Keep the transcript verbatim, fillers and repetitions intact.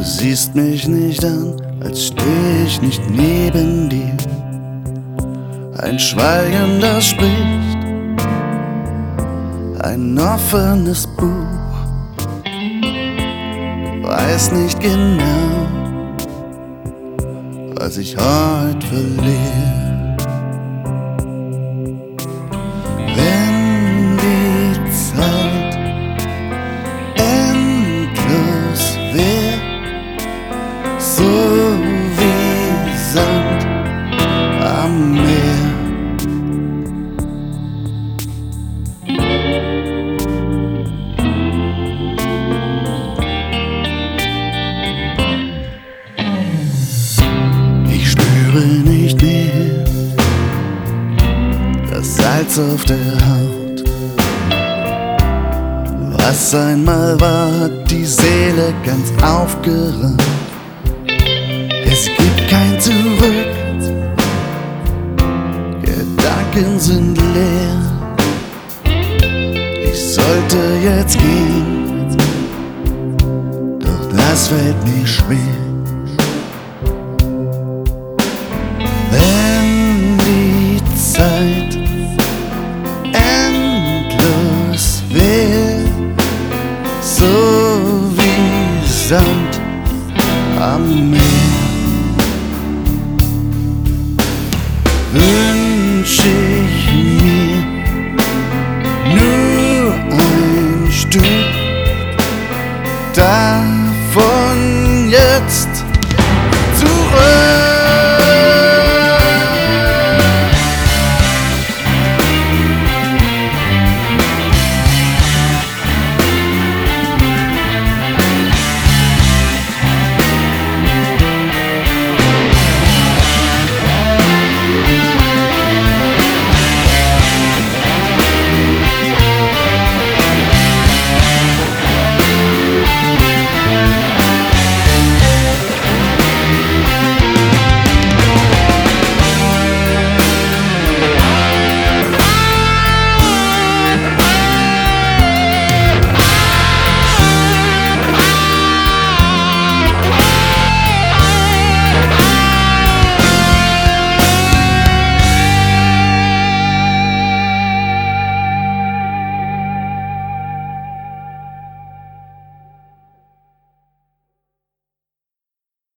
siehst mich nicht an, als steh ich nicht neben dir. Ein Schweigen, das spricht, ein offenes Buch. Weiß nicht genau, was ich heut verliere. Wenn die Zeit endlos wär, so wie Sand am Meer. Ich spüre nicht mehr das Salz auf der Haut. Was einmal war, hat die Seele ganz aufgeräumt. Es gibt kein Zurück, Gedanken sind leer. Ich sollte jetzt gehen, doch das fällt mir schwer. Wenn die Zeit endlos wär, so wie Sand am Meer, wünsch ich mir nur ein Stück davon jetzt